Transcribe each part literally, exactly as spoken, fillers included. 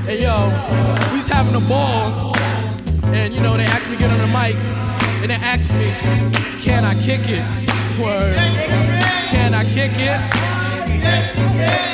Hey yo, we was having a ball, and you know they asked me to get on the mic, and they asked me, can I kick it? Word. Can I kick it?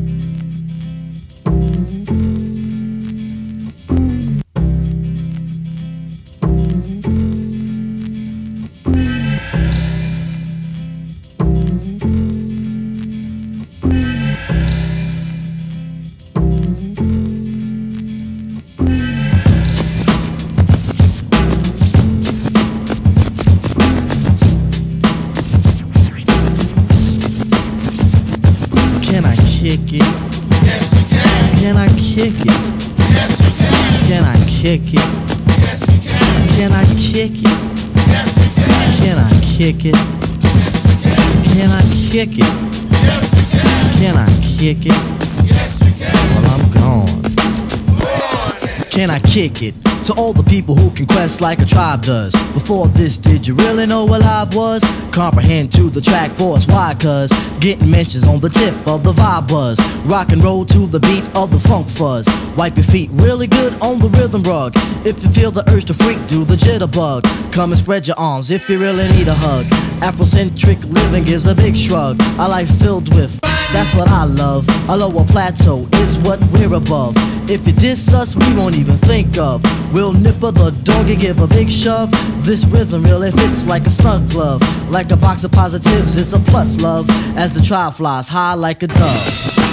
Kick it? Yes, you can. Can I kick it? Yes, you can. Can I kick it? Yes, you can. Can I kick it? Yes, you can. Can I kick it? Yes, you can. Can I kick it? Yes, you can. Can I kick it? Yes, you can. Well, I'm gone. Can I kick it? To all the people who can quest like a tribe does. Before this, did you really know what live was? Comprehend to the track force, why? Cause getting mentions on the tip of the vibe buzz. Rock and roll to the beat of the funk fuzz. Wipe your feet really good on the rhythm rug. If you feel the urge to freak, do the jitterbug. Come and spread your arms if you really need a hug. Afrocentric living is a big shrug. A life filled with, that's what I love. A lower plateau is what we're above. If you diss us, we won't even think of. We'll nipper the dog and give a big shove. This rhythm really fits like a snug glove. Like a box of positives, it's a plus, love. As the tribe flies high like a dove.